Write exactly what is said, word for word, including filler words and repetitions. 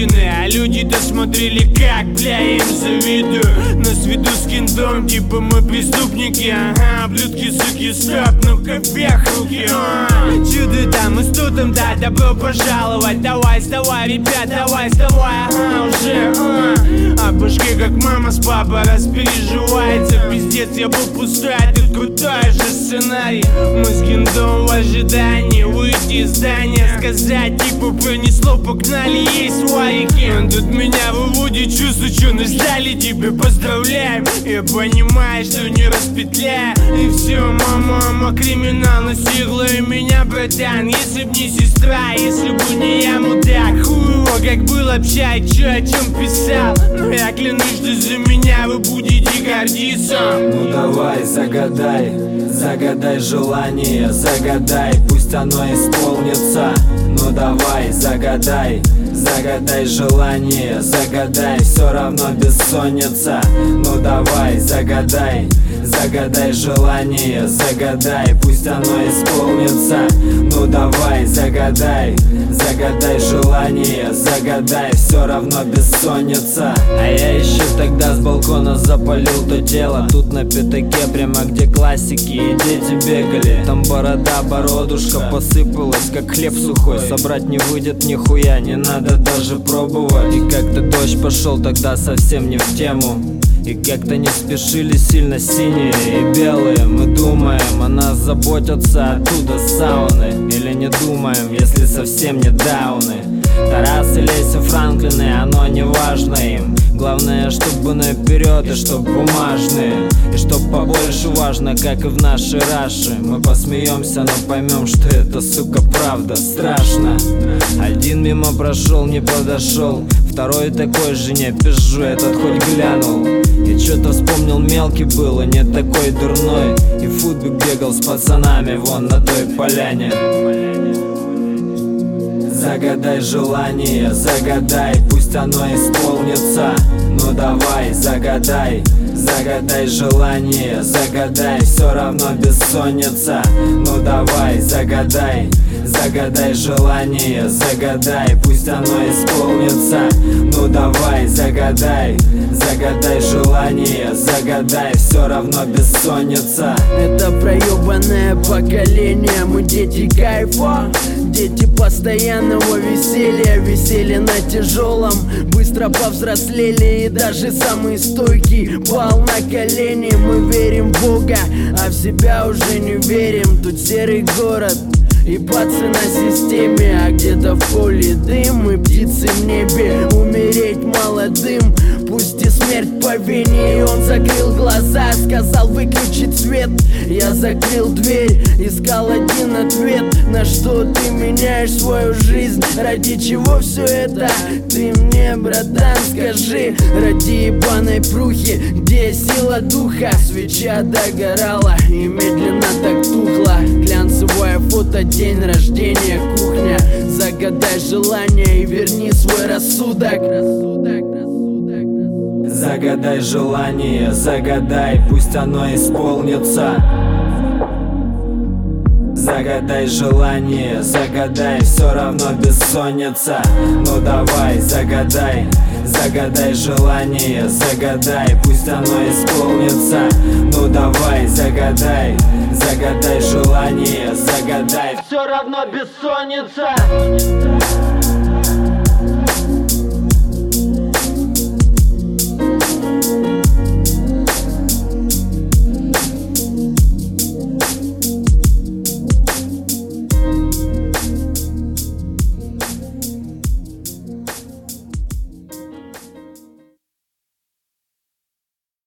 истины, а люди-то смотрели как, бля, я им завидую. Нас веду с кентом, типа мы преступники. Ага, блюдки, суки, стоп, ну-ка вверх руки. а. Чудо там и с тутом, да, добро пожаловать. Давай, вставай, ребят, давай, вставай, ага, уже а. А башке как мама с папой распереживается. Пиздец, я был пустой, а тут крутой же сценарий. Мы с кентом в ожидании выйти из здания, сказать типа пронесло, погнали, есть варики. Тут меня выводит чувство, что нас ждали, тебе поздравляем. Я понимаю, что не распетляю. И все, мама, мама, криминал настигла и меня, братан. Если б не сестра, если бы не я, мудак. Хуево, как был общать, чё о чем писал. Но я клянусь, что за меня вы будете гордиться. Ну давай, загадай, загадай желание, загадай, пусть оно исполнится. Ну давай, загадай, загадай желание, загадай, все равно бессонница. Ну давай, загадай, загадай желание, загадай, пусть оно исполнится. Ну давай, загадай, загадай желание, загадай, все равно бессонница. А я еще тогда с балкона запалил то тело. Тут на пятаке, прямо где классики и дети бегали. Там борода, бородушка посыпалась, как хлеб сухой. Собрать не выйдет нихуя, не надо даже пробовать. И как-то дождь пошел тогда совсем не в тему. И как-то не спешили сильно синие и белые. Мы думаем, о нас заботятся оттуда сауны. Или не думаем, если совсем не дауны. Тарас и Леся Франклины, оно не важно им. Главное, чтобы наперед и чтоб бумажные. И чтоб побольше важно, как и в нашей раше. Мы посмеемся, но поймем, что это, сука, правда страшно. Один мимо прошел, не подошел. Второй такой же, не пизжу, этот хоть глянул. И что-то вспомнил, мелкий был и не такой дурной. И в футбик бегал с пацанами вон на той поляне. Загадай желание, загадай, пусть оно исполнится. Ну давай, загадай, загадай желание, загадай, все равно бессонница. Ну давай, загадай, загадай желание, загадай, пусть оно исполнится. Ну давай, загадай, загадай желание, загадай, все равно бессонница. Это проебанное поколение, мы дети кайфа, дети постоянного веселья. Веселье на тяжелом, быстро повзрослели. И даже самые стойкие пал на колени. Мы верим в Бога, а в себя уже не верим. Тут серый город и бацы на системе, а где-то в поле дым и птицы в небе. Умереть молодым, пусть и смерть по вине. И он закрыл глаза, сказал выключить свет. Я закрыл дверь, искал один ответ. На что ты меняешь свою жизнь? Ради чего все это? Ты мне, братан, скажи. Ради ебаной прухи, где сила духа? Свеча догорала и медленно так тухла. Глянцевое фото, день рождения, кухня. Загадай желание и верни свой рассудок. Загадай желание, загадай, пусть оно исполнится. Загадай желание, загадай, все равно бессонница. Ну давай, загадай, загадай желание, загадай, пусть оно исполнится. Ну давай, загадай, загадай желание, загадай, все равно бессонница.